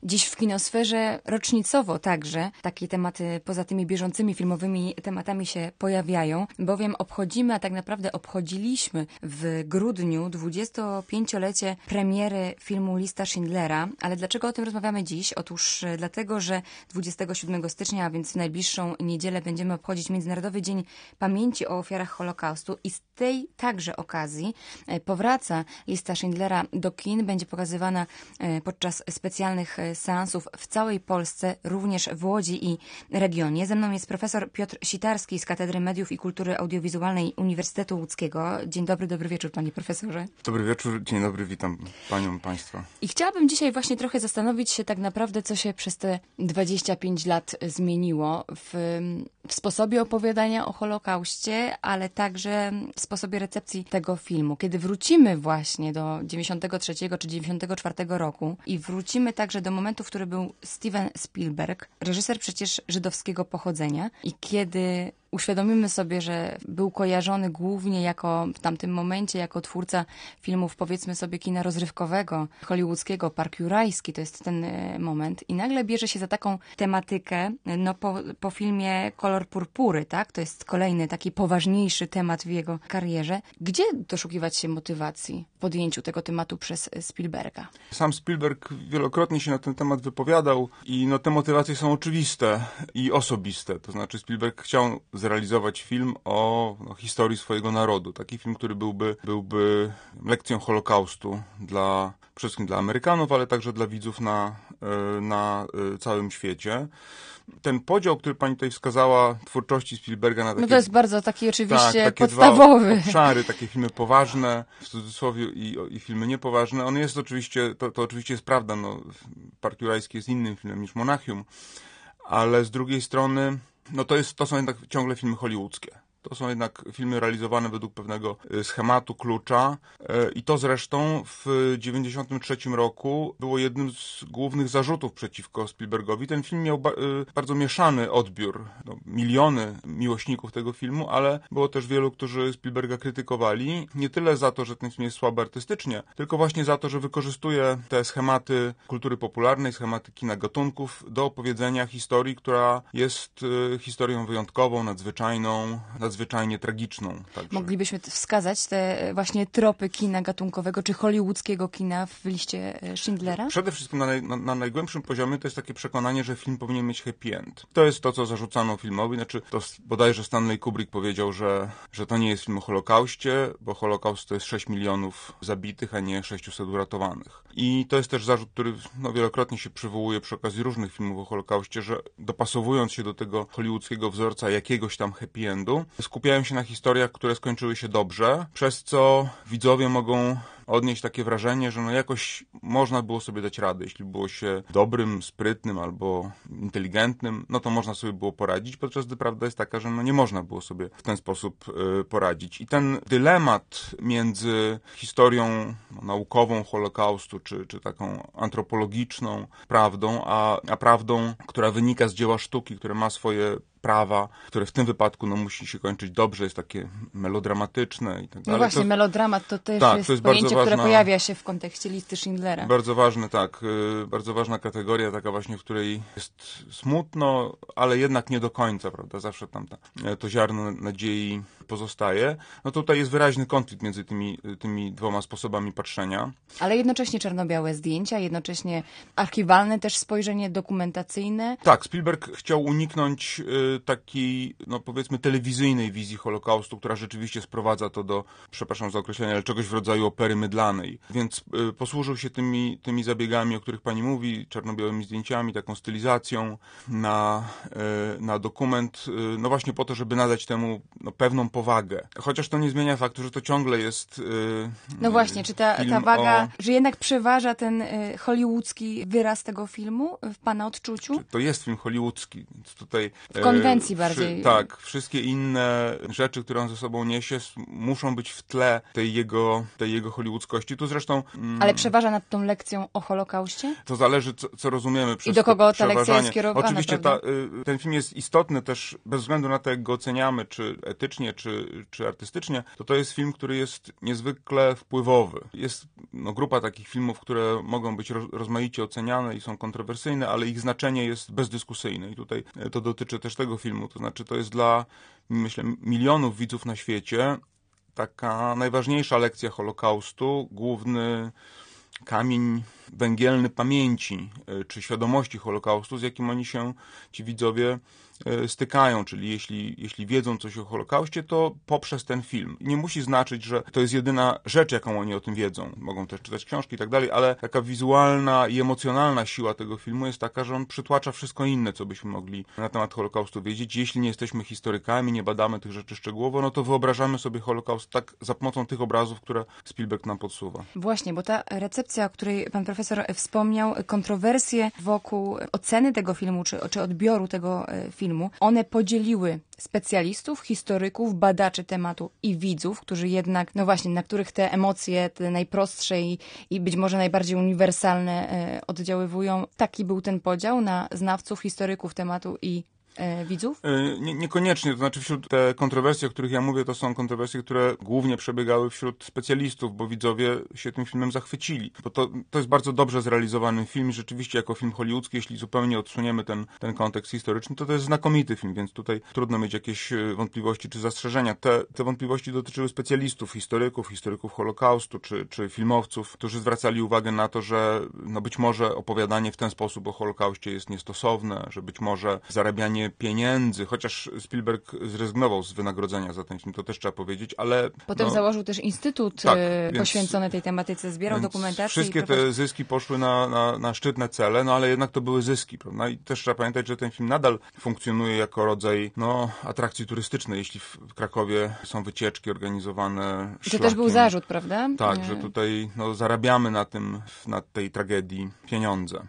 Dziś w kinosferze rocznicowo także takie tematy poza tymi bieżącymi filmowymi tematami się pojawiają, bowiem obchodzimy, a tak naprawdę obchodziliśmy w grudniu 25-lecie premiery filmu Lista Schindlera. Ale dlaczego o tym rozmawiamy dziś? Otóż dlatego, że 27 stycznia, a więc w najbliższą niedzielę będziemy obchodzić Międzynarodowy Dzień Pamięci o Ofiarach Holokaustu i z tej także okazji powraca Lista Schindlera do kin, będzie pokazywana podczas specjalnych seansów w całej Polsce, również w Łodzi i regionie. Ze mną jest profesor Piotr Sitarski z Katedry Mediów i Kultury Audiowizualnej Uniwersytetu Łódzkiego. Dzień dobry, dobry wieczór, panie profesorze. Dobry wieczór, dzień dobry, witam panią, państwa. I chciałabym dzisiaj właśnie trochę zastanowić się tak naprawdę, co się przez te 25 lat zmieniło w sposobie opowiadania o Holokauście, ale także w sposobie recepcji tego filmu. Kiedy wrócimy właśnie do 93 czy 94 roku i wrócimy także do momentu, w którym był Steven Spielberg, reżyser przecież żydowskiego pochodzenia, i kiedy uświadomimy sobie, że był kojarzony głównie jako w tamtym momencie jako twórca filmów, powiedzmy sobie, kina rozrywkowego, hollywoodzkiego, Park Jurajski, to jest ten moment, i nagle bierze się za taką tematykę, no po filmie Kolor purpury, tak? To jest kolejny taki poważniejszy temat w jego karierze. Gdzie doszukiwać się motywacji w podjęciu tego tematu przez Spielberga? Sam Spielberg wielokrotnie się na ten temat wypowiadał i no, te motywacje są oczywiste i osobiste. To znaczy Spielberg chciał zrealizować film o historii swojego narodu. Taki film, który byłby lekcją Holokaustu przede wszystkim dla Amerykanów, ale także dla widzów na całym świecie. Ten podział, który pani tutaj wskazała, twórczości Spielberga na takie... No to jest bardzo taki oczywiście takie podstawowy. Dwa obszary, takie filmy poważne, w cudzysłowie, i filmy niepoważne. On jest oczywiście, to oczywiście jest prawda, no, Park Jurajski jest innym filmem niż Monachium, ale z drugiej strony, no to są jednak ciągle filmy hollywoodzkie. To są jednak filmy realizowane według pewnego schematu, klucza, i to zresztą w 1993 roku było jednym z głównych zarzutów przeciwko Spielbergowi. Ten film miał bardzo mieszany odbiór. No, miliony miłośników tego filmu, ale było też wielu, którzy Spielberga krytykowali. Nie tyle za to, że ten film jest słaby artystycznie, tylko właśnie za to, że wykorzystuje te schematy kultury popularnej, schematy kina gatunków do opowiedzenia historii, która jest historią wyjątkową, nadzwyczajną, nadzwyczajnie tragiczną. Także. Moglibyśmy wskazać te właśnie tropy kina gatunkowego czy hollywoodzkiego kina w liście Schindlera? Przede wszystkim na najgłębszym poziomie to jest takie przekonanie, że film powinien mieć happy end. To jest to, co zarzucano filmowi. Znaczy, to bodajże Stanley Kubrick powiedział, że to nie jest film o Holokauście, bo Holokaust to jest 6 milionów zabitych, a nie 600 uratowanych. I to jest też zarzut, który wielokrotnie się przywołuje przy okazji różnych filmów o Holokauście, że dopasowując się do tego hollywoodzkiego wzorca jakiegoś tam happy endu, skupiają się na historiach, które skończyły się dobrze, przez co widzowie mogą odnieść takie wrażenie, że no jakoś można było sobie dać radę. Jeśli było się dobrym, sprytnym albo inteligentnym, no to można sobie było poradzić, podczas gdy prawda jest taka, że no nie można było sobie w ten sposób poradzić. I ten dylemat między historią naukową Holokaustu, czy taką antropologiczną prawdą, a prawdą, która wynika z dzieła sztuki, które ma swoje prawa, które w tym wypadku musi się kończyć dobrze, jest takie melodramatyczne i tak dalej. No właśnie, melodramat to też jest pojęcie, które pojawia się w kontekście listy Schindlera. Bardzo ważne, tak. Bardzo ważna kategoria, taka właśnie, w której jest smutno, ale jednak nie do końca, prawda? Zawsze tam to ziarno nadziei pozostaje. No tutaj jest wyraźny konflikt między tymi dwoma sposobami patrzenia. Ale jednocześnie czarno-białe zdjęcia, jednocześnie archiwalne też spojrzenie dokumentacyjne. Tak, Spielberg chciał uniknąć takiej, no powiedzmy, telewizyjnej wizji Holokaustu, która rzeczywiście sprowadza to do, przepraszam za określenie, ale czegoś w rodzaju opery mydlanej. Więc posłużył się tymi zabiegami, o których pani mówi, czarno-białymi zdjęciami, taką stylizacją na dokument, no właśnie po to, żeby nadać temu pewną powagę. Chociaż to nie zmienia faktu, że to ciągle jest no właśnie, czy ta waga, że jednak przeważa ten hollywoodzki wyraz tego filmu w pana odczuciu? To jest film hollywoodzki, więc tutaj w konwencji bardziej. Tak, wszystkie inne rzeczy, które on ze sobą niesie, muszą być w tle tej jego hollywoodzkości. Tu zresztą... Ale przeważa nad tą lekcją o Holokauście? To zależy, co rozumiemy przez i do kogo to ta lekcja jest skierowana. Oczywiście ten film jest istotny też bez względu na to, jak go oceniamy, czy etycznie, czy artystycznie, to jest film, który jest niezwykle wpływowy. Jest grupa takich filmów, które mogą być rozmaicie oceniane i są kontrowersyjne, ale ich znaczenie jest bezdyskusyjne. I tutaj to dotyczy też tego filmu. To znaczy, to jest dla, myślę, milionów widzów na świecie taka najważniejsza lekcja Holokaustu, główny kamień węgielny pamięci czy świadomości Holokaustu, z jakim oni się, ci widzowie, stykają, czyli jeśli wiedzą coś o Holokauście, to poprzez ten film. Nie musi znaczyć, że to jest jedyna rzecz, jaką oni o tym wiedzą. Mogą też czytać książki i tak dalej, ale taka wizualna i emocjonalna siła tego filmu jest taka, że on przytłacza wszystko inne, co byśmy mogli na temat Holokaustu wiedzieć. Jeśli nie jesteśmy historykami, nie badamy tych rzeczy szczegółowo, no to wyobrażamy sobie Holokaust tak za pomocą tych obrazów, które Spielberg nam podsuwa. Właśnie, bo ta recepcja, o której pan profesor wspomniał, kontrowersje wokół oceny tego filmu, czy odbioru tego filmu, one podzieliły specjalistów, historyków, badaczy tematu i widzów, którzy jednak, no właśnie, na których te emocje, te najprostsze i być może najbardziej uniwersalne oddziaływują. Taki był ten podział na znawców, historyków tematu i widzów? Niekoniecznie, to znaczy wśród te kontrowersje, o których ja mówię, to są kontrowersje, które głównie przebiegały wśród specjalistów, bo widzowie się tym filmem zachwycili. Bo to jest bardzo dobrze zrealizowany film, rzeczywiście jako film hollywoodzki, jeśli zupełnie odsuniemy ten kontekst historyczny, to jest znakomity film, więc tutaj trudno mieć jakieś wątpliwości czy zastrzeżenia. Te wątpliwości dotyczyły specjalistów, historyków Holokaustu, czy filmowców, którzy zwracali uwagę na to, że być może opowiadanie w ten sposób o Holokauście jest niestosowne, że być może zarabianie pieniędzy, chociaż Spielberg zrezygnował z wynagrodzenia za ten film, to też trzeba powiedzieć, ale... Potem założył też instytut poświęcony tej tematyce, zbierał dokumentację. Wszystkie te zyski poszły na szczytne cele, ale jednak to były zyski, prawda? I też trzeba pamiętać, że ten film nadal funkcjonuje jako rodzaj atrakcji turystycznej, jeśli w Krakowie są wycieczki organizowane szlakiem. To też był zarzut, prawda? Tak, że tutaj zarabiamy na tej tragedii pieniądze.